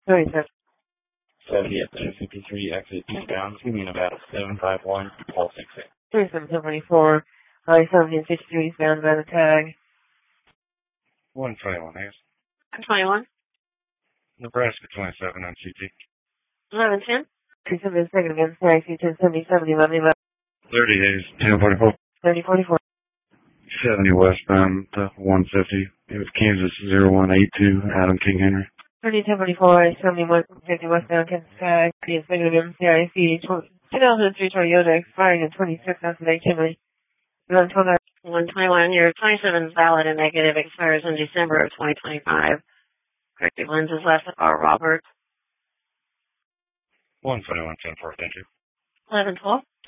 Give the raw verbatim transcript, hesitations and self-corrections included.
thirty-six. seventy at fifty-three, exit eastbound, to Nevada, seven five one, all six eight. thirty-seven, twenty-four, I seventeen fifty-three, eastbound, Nevada tag. one twenty-one, I guess. twenty-one. Nebraska twenty-seven on C T. eleven ten. two seventy second against taxi, ten seventy-seven, eleven eleven. thirty days, ten forty-four. thirty forty-four. seventy westbound, uh, one fifty. It was Kansas zero one eight two, Adam King Henry. thirty ten forty-four, seventy-one fifty westbound, Kansas tag. The second against C I C, two thousand three Toyota expiring in twenty-six thousand eight Kimberly. eleven twelve. one twenty-one, your twenty-seven is valid and negative, expires in December of twenty twenty-five. Corrective lenses left are Robert. one twenty-one, ten four, thank you. eleven twelve.